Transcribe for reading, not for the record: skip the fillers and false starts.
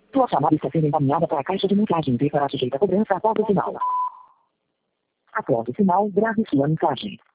Sua chamada está sendo encaminhada para a caixa de mensagens e será sujeita a cobrança após o sinal. Após o sinal, grave sua mensagem.